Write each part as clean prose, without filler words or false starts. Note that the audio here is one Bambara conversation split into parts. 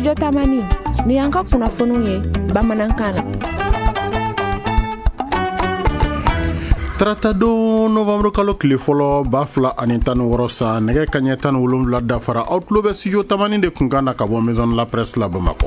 Studio Tamani ni yanka kunnafoniw ye bamanankan na. Tratado novembre kalo kile fɔlɔ 2016 sa nɛgɛ kaɲɛ 17 dafara aw tulo bɛ Studio Tamani de kunkan na ka bɔ Maison de la Presse la Bamako.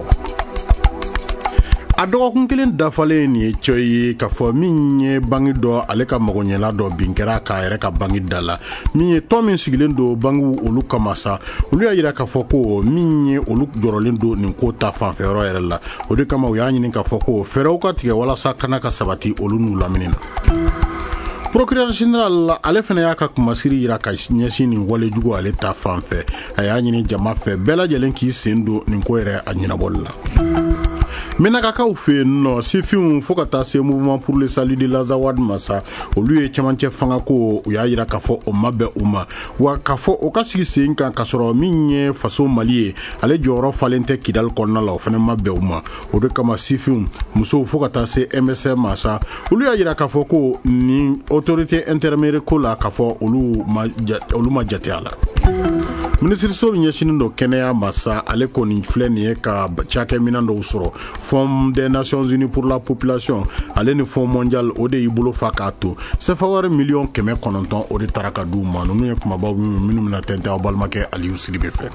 A dɔgɔkun kelen dafalen nin ye cɛ ye k'a fɔ min ye bangi dɔ ale ka magoɲɛla dɔ bin kɛra k'a yɛrɛ ka bangi da la min ye tɔn min sigilen don bangiw olu kama sa olu y'a yira k'a fɔ ko min ye olu jɔrɔlen don nin ko ta fanfɛyɔrɔ yɛrɛ la o de kama u y'a ɲini k'a fɔ ko fɛɛrɛw ka tigɛ walasa kana ka sabati olu n'u lamini na. Procureur général ale fana y'a ka kumasiri yira ka ɲɛsin nin walejugu ale ta fanfɛ a y'a ɲini jama fɛ bɛɛ lajɛlen k'i sen don nin ko yɛrɛ a ɲɛnabɔli la. Menakakaw fe no sifiun fo ka taa se mouvement pour le salut de l'Azawad masa olu ye cɛmancɛ fanga ko u y'a yira k'a fɔ o ma bɛn u ma wa k'a fɔ o ka sigi sen kan k'a sɔrɔ min ye faso Mali ye ale jɔyɔrɔ falen tɛ Kidal kɔnɔna la o fana ma bɛn u ma o de kama sifiun musow fo ka taa se MSR masa olu y'a yira k'a fɔ ko ni autorité intermédiaire ko la k'a fɔ olu ma jate a la. Ministre so ɲɛsinin do kɛnɛya masa ale kɔni filɛ nin ye ka cakɛminɛn dɔw sɔrɔ Fonds des Nations Unies pour la Population ale ni Fonds mondial o de y'i bolo fa k'a to sefa wari miliyɔn 900 o de taara ka d'u ma ninnu ye kumabaw minnu bɛna tɛntɛn aw balimakɛ Aliyu Sidibe fɛ.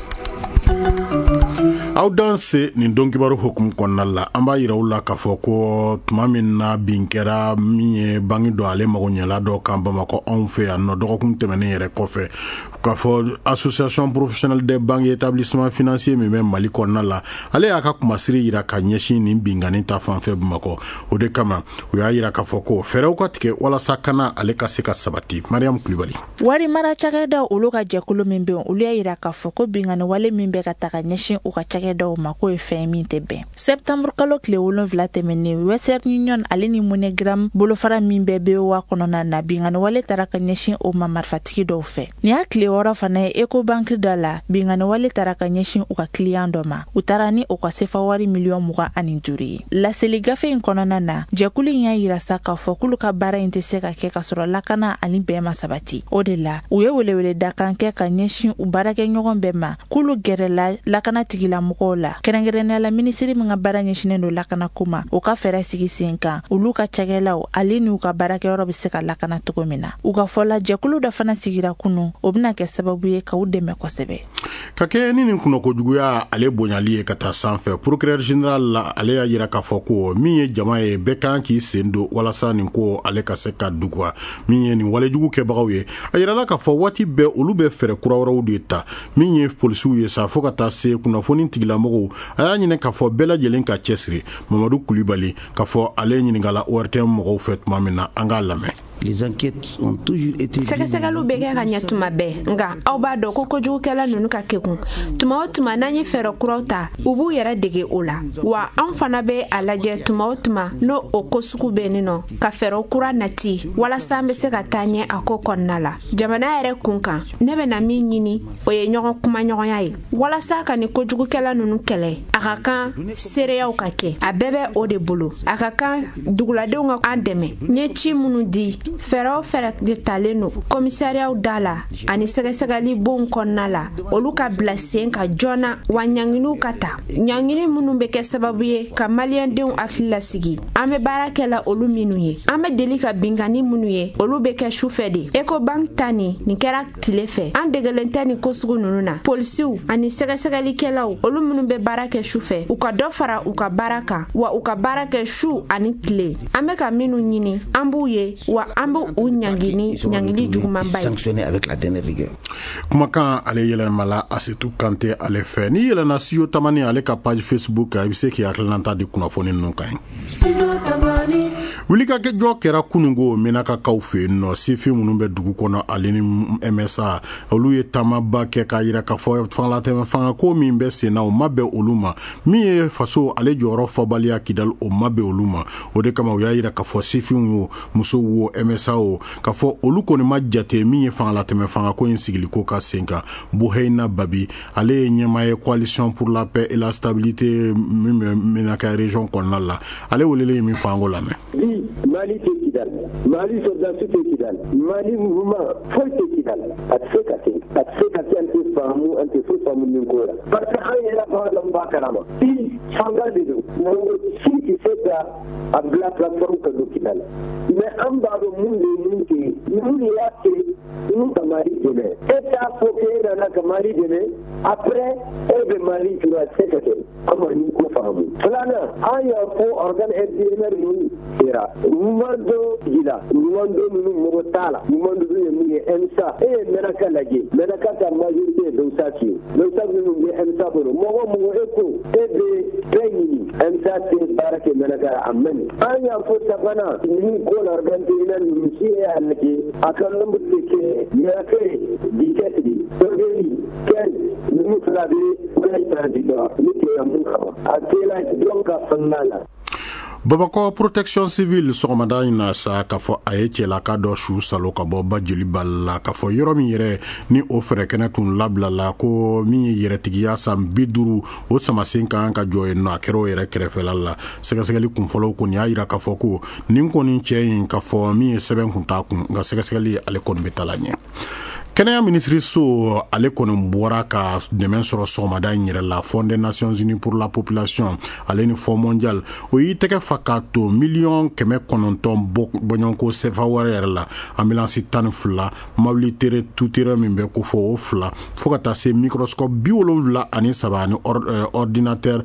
Aw danse nin donkibaru hukum kɔnɔna la an b'a yira u la k'a fɔ ko tuma min na bin kɛra min ye bangi dɔ ale magoɲɛla dɔ kan Bamakɔ anw fɛ yan nɔ dɔgɔkun tɛmɛnen yɛrɛ kɔfɛ k'a fɔ association professionnelle des banques et établissements financiers min bɛ Mali kɔnɔna la ale y'a ka kumasiri yira ka ɲɛsin nin bingani ta fanfɛ Bamakɔ o de kama u y'a yira k'a fɔ ko fɛɛrɛw ka tigɛ walasa kana ale ka se ka sabati. Mariam Kulibali. Wari mara cakɛda olu ka jɛkulu min bɛ olu y'a yira k'a fɔ ko bingani wale min bɛ ka taga ɲɛsin u ka cakɛdaw ma ko ye fɛn min tɛ bɛn. Septembre kalo tile 7 tɛmɛnen Western Union ale ni Monogram bolofara min bɛ BOA kɔnɔna na bingani wale taara ka ɲɛsin o ma marifatigi dɔw fɛ. Ni y'a tile 6 fana ye Ecobank da la bingani wale taara ka ɲɛsin u ka client dɔ ma u taara ni o ka sefa wari miliyɔn 25 ye. Laseli gafe in kɔnɔna na jɛkulu in y'a yira sa k'a fɔ k'olu ka baara in tɛ se ka kɛ ka sɔrɔ lakana ani bɛn ma sabati. O de la u ye welewele da kan kɛ ka ɲɛsin u baarakɛ ɲɔgɔn bɛɛ ma k'olu gɛrɛla lakana tigilamɔgɔw la kɛrɛnkɛrɛnnenya la minisiri min ka baara ɲɛsinen don lakana ko ma o ka fɛɛrɛ sigi sen kan olu ka cakɛlaw ale n'u ka baarakɛyɔrɔ bɛ se ka lakana cogo min na u ka fɔla jɛkulu dɔ fana sigira kunu o bɛna kɛ sababu ye ka u dɛmɛ kosɛbɛ. Ka kɛ ni nin kunnako-juguya ale bonyali ye ka taa sanfɛ procureur général la ale y'a yira k'a fɔ ko min ye jama ye bɛɛ kan k'i sen don walasa nin ko ale ka se ka dugwa min ye nin walejugu kɛbagaw ye a yirala k'a fɔ waati bɛɛ olu bɛ fɛɛrɛ kura wɛrɛw de ta min ye polisiw ye sa fo ka taa se kunnafoni tigilamɔgɔw a y'a ɲini k'a fɔ bɛɛ lajɛlen ka cɛsiri Mamadu Kulibali k'a fɔ ale ɲininkala ORTM mɔgɔw fɛ tuma min na an k'a lamɛn. Les enquêtes ont toujours été sɛgɛsɛgɛliw bɛ kɛ ka ɲɛ tuma bɛɛ nka aw b'a dɔn ko kojugukɛla ninnu ka kekun tuma o tuma n'an ye fɛɛrɛ kuraw ta u b'u yɛrɛ dege o la wa an fana bɛ a lajɛ tuma o tuma n'o o ko sugu bɛ nin nɔ ka fɛɛrɛ kura nati walasa an bɛ se ka taa ɲɛ a ko kɔnɔna la jamana yɛrɛ kun kan ne bɛna min ɲini o ye ɲɔgɔn kumaɲɔgɔnya ye walasa ka nin kojugukɛla ninnu kɛlɛ a ka kan seereyaw ka kɛ a bɛɛ bɛ o de bolo a ka kan duguladenw ka an dɛmɛ n ye ci minnu di fɛɛrɛ o fɛɛrɛ de talen no komisariyaw da la ani sɛgɛsɛgɛli bon kɔnɔna la olu ka bila sen ka joona wa ɲanginiw ka ta ɲangini minnu bɛ kɛ sababu ye ka maliyɛndenw hakili lasigi an bɛ baara kɛla olu minnu ye an bɛ deli ka bingani minnu ye olu bɛ kɛ sufɛ de Ecobank ta nin kɛra tile fɛ an degelen tɛ nin ko sugu ninnu na polisiw ani sɛgɛsɛgɛlikɛlaw olu minnu bɛ baara kɛ sufɛ u ka dɔ fara u ka baara kan wa u ka baara kɛ su ani tile an bɛ ka minnu ɲini an b'u ye wa an b'u ɲangili jugumanba ye sanctionné avec la dernière rigueur. Kumakan ale yɛlɛmala Asetu Kante ale fɛ ni yɛlɛna Studio Tamani ale ka page Facebook i bɛ se k'i hakilinata di kunnafoni ninnu kan ye. Wulikajɔ kɛra kunungo Menakakaw fɛ yen nɔ sifin minnu bɛ dugu kɔnɔ ale ni MSA olu ye taamaba kɛ k'a yira k'a fɔ fangatɛmɛ fangako min bɛ sen na o ma bɛn olu ma min ye faso ale jɔyɔrɔ fɔbaliya Kidal o ma bɛn olu ma o de kama u y'a yira k'a fɔ sifin wo muso wo MSA o k'a fɔ olu kɔni ma jate min ye fangalatɛmɛ fangako in sigiliko ka sen kan Buheina Babi ale ye ɲɛmaa ye coalition pour la paix et la stabilité min bɛ Menaka région kɔnɔna la ale welelen ye min fɔ an k'o lamɛn. Mali tɛ Kidal, Mali sɔrdasi tɛ Kidal, Mali mouvement foyi tɛ Kidal. A tɛ se ka kɛ an tɛ faamu nin ko la parce que an yɛrɛ b'a dɔn ba kalama i fanga de do mo si ki seta abla platform ka do kidala mais an ba do mun ya ke mun kamari deme eta foke na kamari deme après ebe mali tura sekete amani ko fahamu fulana aya ko organ engineer ni era mumando gila mumando mo tala mumando ni emsa menaka lage menaka ta majorité do saki ni emsa bolo mo eko ebe training emsa te barake menaka amani aya ko tabana ni ko organ engineer ni si alake akan lambu ke menaka diketi dogeli ken ni fulabe kai ta diga ni ke amuka atela donka fannala Babako protection civile sɔgɔmada in na sa k'a fɔ a ye cɛlaka dɔ su salo ka bɔ ba joli bali la k'a fɔ yɔrɔ min yɛrɛ ni o fɛrɛkɛnɛ tun labilala ko min ye yɛrɛtigiya san 50 o samasen kan ka jɔ yen nɔ a kɛra o yɛrɛ kɛrɛfɛla la sɛgɛsɛgɛli kunfɔlɔw kɔni y'a yira k'a fɔ ko nin kɔni cɛ in k'a fɔ min ye sɛbɛn kun t'a kun nka sɛgɛsɛgɛli ale kɔni bɛ taa la ɲɛ kɛnɛya minisiri so ale kɔni bɔra ka dɛmɛ sɔrɔ sɔgɔmada in yɛrɛ la Fonds des Nations Unies pour la population ale ni Fonds mondial o y'i tɛgɛ fa k'a to $900 bɔɲɔnko sefa wɛrɛ yɛrɛ la ambulance 12 mobili tere tutere min bɛ ko fɔ o 2 fo ka taa se microscope 73 ani ordinateur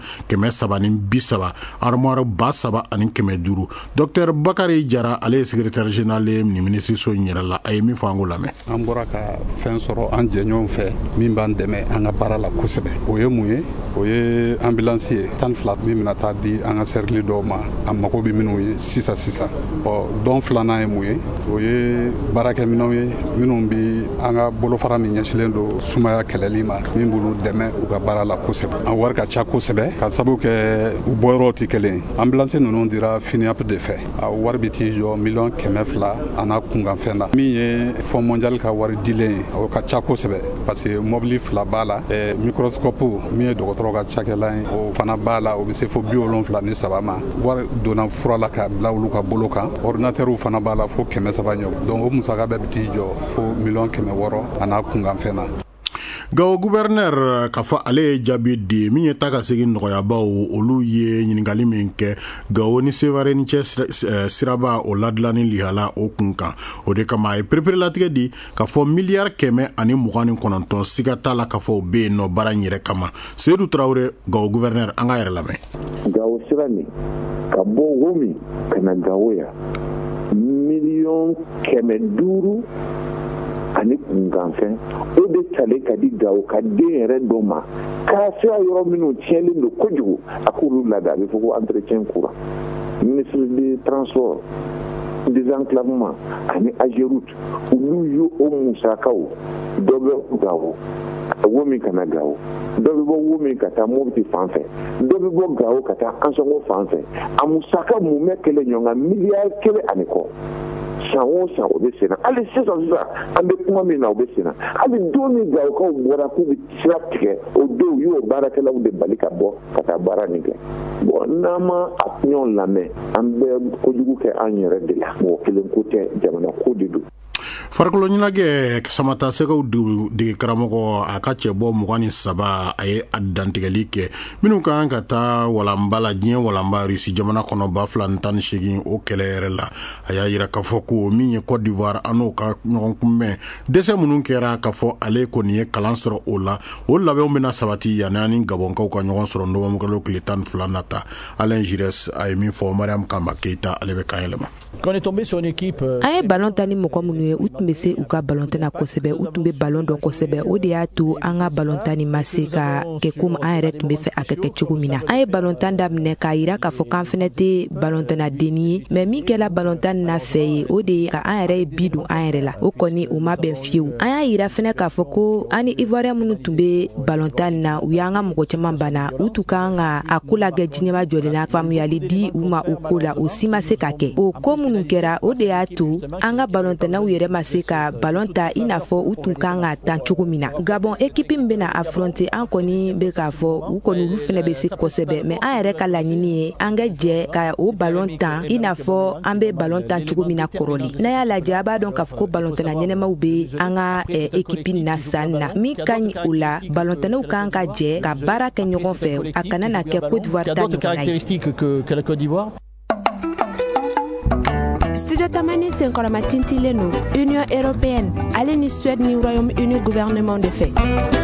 330 armoire ba 7 ani 500 Dr Bakari Jara ale secrétaire général ni minisiri so in yɛrɛ la a ye min fɔ an ko lamɛn an bɔra ka fɛn sɔrɔ an jɛɲɔgɔn fɛ min b'an dɛmɛ an ka baara la kosɛbɛ o ye mun ye o ye ambulance ye 12 min bɛna taa di an ka cercle dɔw ma a mago bɛ minnu ye sisan dɔn filanan ye mun ye o ye baarakɛminɛnw ye minnu bɛ an ka bolofara min ɲɛsilen don sumaya kɛlɛli ma min b'olu dɛmɛ u ka baara la kosɛbɛ an wari ka ca kosɛbɛ ka sabu kɛ u bɔyɔrɔw tɛ kelen ambulance ninnu dira FINIAP de fɛ a wari bɛ t'i jɔ $200,000 a n'a kunkanfɛn na min ye Fonds mondial ka wari dilen o ka ca kosɛbɛ parce que mobili 2 b'a la microscope min ye dɔgɔtɔrɔ ka cakɛlan ye o fana b'a la o bɛ se fo 73 ma wari donna fura la ka bila olu ka bolo kan ordinateur fana b'a la fo 300 ɲɔgɔn donc o musaka bɛɛ bɛ t'i jɔ fo $600,000 a n'a kunkanfɛn na Gawo gouverneur k'a fɔ ale ye jaabi di min ye ta ka segin nɔgɔyabaw olu ye ɲininkali min kɛ Gawo ni Sevare ni cɛ siraba o ladilani lihala o kun kan o de kama a ye perepere di k'a fɔ miliyari 129 siga t'a la k'a fɔ o bɛ yen nɔ baara in yɛrɛ kama Seydou Traoré Gawo gouverneur an ka yɛrɛ lamɛn Gawo sira nin ka bɔ Womi ka na Gawo ya $500,000 ani kunkanfɛn o de tale ka di Gawo ka den yɛrɛ dɔ ma k'a sira yɔrɔ minnu tiɲɛlen don kojugu a k'olu lada a bɛ fɔ ko entretien courant ministre de transport désenclavement ani AGEROUTE olu y'o musakaw dɔ bɛ Gawo Womi ka na Gawo dɔ bɛ bɔ Womi ka taa Mopti fan fɛ dɔ bɛ bɔ Gawo ka taa Ansongo fan fɛ a musaka mun bɛ kɛlɛ ɲɔgɔn miliyari 1 ani kɔ san o san o bɛ senna hali sisan an bɛ kuma min na o bɛ senna hali don min Gawokaw bɔra k'u bɛ sira tigɛ o don u y'o baarakɛlaw de bali ka bɔ ka taa baara nin kɛ bon n'an ma a ɲɔgɔn lamɛn an bɛ kojugu kɛ an yɛrɛ de la mɔgɔ kelen ko tɛ jamana ko de don farikolo ɲɛnajɛ samata sɛgɛw dege karamɔgɔ a ka cɛ bɔ 23 a ye a dantigɛli kɛ minnu kan ka taa walanba la diɲɛ walanba Rusi jamana kɔnɔ 2018 o kɛlɛ yɛrɛ la a y'a yira k'a fɔ ko min ye Côte d'Ivoire an n'o ka ɲɔgɔn kunbɛn dɛsɛ minnu kɛra k'a fɔ ale kɔni ye kalan sɔrɔ o la o labɛnw bɛna sabati yanni ani Gabonkaw ka ɲɔgɔn sɔrɔ novembre kalo tile 12 nata Alain Gires a ye min fɔ Mariam Kamba Keita ale bɛ kan yɛlɛma an ye ballon ta ni mɔgɔ minnu ye u tun bɛ se u ka ballon ta na kosɛbɛ u tun bɛ ballon dɔn kosɛbɛ o de y'a to an ka ballon ta ni ma se ka kɛ komi an yɛrɛ tun bɛ fɛ a ka kɛ cogo min na an ye ballon tan daminɛ k'a yira k'a fɔ k'an fɛnɛ tɛ ballon tan na denni ye mais min kɛla ballon tan na fɛ ye o de ye ka an yɛrɛ ye bi don an yɛrɛ la o kɔni o ma bɛn fiyewu an y'a yira fɛnɛ k'a fɔ ko an ni Ivoirien minnu tun bɛ ballon tan na u y'an ka mɔgɔ caman bana u tun kan ka a ko lagɛ jinɛma jɔlen na faamuyali di u ma o ko la o si ma se ka kɛ o ko minnu kɛra o de y'a to an ka ballon tannaw yɛrɛ ma se ka ballon ta i n'a fɔ u tun kan ka tan cogo min na. Gabon équipe min bena affronter an kɔni be k'a fɔ u kɔni olu fɛnɛ be se kosɛbɛ, mais an yɛrɛ ka laɲini ye an ka jɛ ka o ballon tan i n'a fɔ an be ballon tan cogo min na kɔrɔli. N'a y'a lajɛ a b'a dɔn k'a fɔ ko ballon tana ɲɛnɛmaw be an ka équipe na san na. Min ka ɲi o la ballon tanaw kan ka jɛ ka baara kɛ ɲɔgɔn fɛ a kana na kɛ Côte d'Ivoire ta ɲɔgɔnna ye. Studio Tamani senkɔrɔma tintilen no Union Européenne ale ni Suède ni Royaume-Uni gouvernement de fait.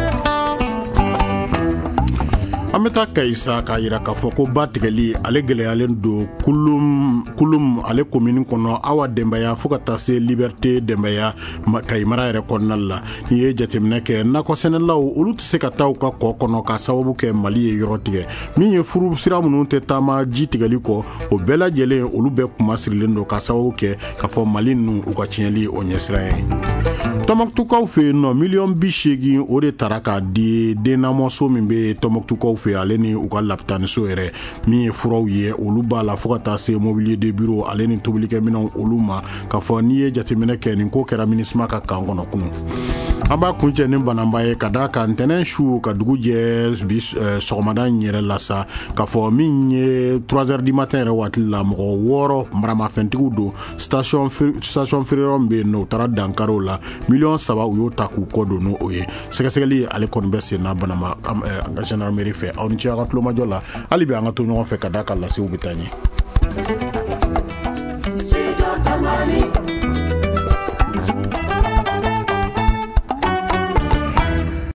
An bɛ taa Kayisa k'a yira k'a fɔ ko ba tigɛli ale gɛlɛyalen don kulum ale commune kɔnɔ Awa Denbaya fo ka taa se Liberté Denbaya Kayi mara yɛrɛ kɔnɔna la. N'i ye jateminɛ kɛ nakɔsɛnɛlaw olu tɛ se ka taa u ka kɔ kɔnɔ k'a sababu kɛ Mali ye yɔrɔ tigɛ. Min ye furu sira minnu tɛ taama ji tigɛli kɔ o bɛɛ lajɛlen olu bɛɛ kuma sirilen don k'a sababu kɛ k'a fɔ Mali ninnu u ka tiɲɛli o ɲɛsira ye. Tɔnbɔkutukaw fɛ yen nɔ 80,000,000 o de tara k'a di dennamɔso min bɛ Tɔnbɔkutukaw fɛ ale ni u ka lapitaniso yɛrɛ min ye furaw ye olu b'a la fo ka taa se mobilier de bureau ale ni tobilikɛminɛw olu ma k'a fɔ n'i ye jateminɛ kɛ nin ko kɛra MINUSMA ka kan kɔnɔ kunun. An b'a kuncɛ ni bananba ye ka da kan ntɛnɛn su ka dugu jɛ sɔgɔmada yɛrɛ la sa k'a fɔ min ye 3h du matin yɛrɛ waati la mɔgɔ 6 maramafɛntigiw don station feereyɔrɔ min bɛ yen nɔ u taara dankariw la 3 u y'o ta k'u kɔ don n'o ye sɛgɛsɛgɛli ale kɔni bɛ sen na bananba an ka gendarmerie fɛ aw ni ce a ka tulomajɔ la hali bi an ka to ɲɔgɔn fɛ ka da kan lasew bɛ taa ɲɛ.